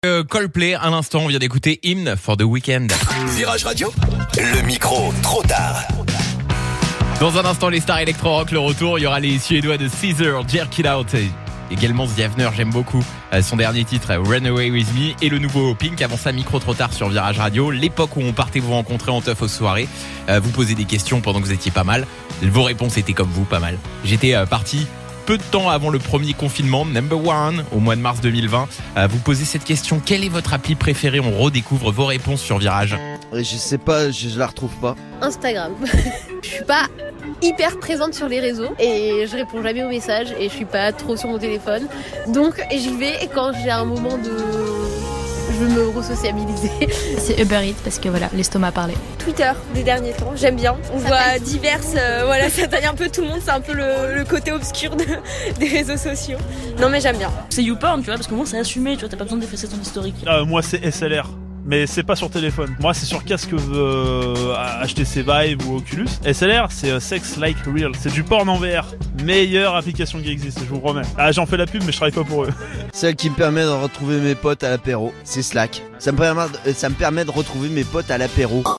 Coldplay, à l'instant, on vient d'écouter Hymn for the Weekend. Virage Radio, le micro trop tard. Dans un instant, les stars électro-rock, le retour. Il y aura les Suédois de Caesar, Jerk It Out. Et également Zjavner, j'aime beaucoup son dernier titre, Runaway With Me. Et le nouveau Pink. Avant ça, micro trop tard sur Virage Radio. L'époque où on partait vous rencontrer en teuf aux soirées. Vous posez des questions pendant que vous étiez pas mal. Vos réponses étaient comme vous, pas mal. J'étais parti peu de temps avant le premier confinement, number one, au mois de mars 2020. Vous posez cette question, quelle est votre appli préférée? On redécouvre vos réponses sur Virage. Je sais pas, je la retrouve pas. Instagram. Je suis pas hyper présente sur les réseaux et je réponds jamais aux messages et je suis pas trop sur mon téléphone. Donc j'y vais quand j'ai un moment de... Je veux me re-sociabiliser. C'est Uber Eats parce que voilà, l'estomac parlait. Twitter, des derniers temps, j'aime bien. On voit diverses, voilà, ça taille un peu tout le monde, c'est un peu le côté obscur des réseaux sociaux. Non mais j'aime bien. C'est YouPorn, tu vois, parce que moi c'est assumé, tu vois, t'as pas besoin d'effacer ton historique. Moi c'est SLR. Mais c'est pas sur téléphone. Moi c'est sur casque HTC Vive ou Oculus. SLR c'est Sex Like Real. C'est du porn en VR. Meilleure application qui existe, je vous promets. J'en fais la pub mais je travaille pas pour eux. Celle qui me permet de retrouver mes potes à l'apéro, c'est Slack. Ça me permet de retrouver mes potes à l'apéro.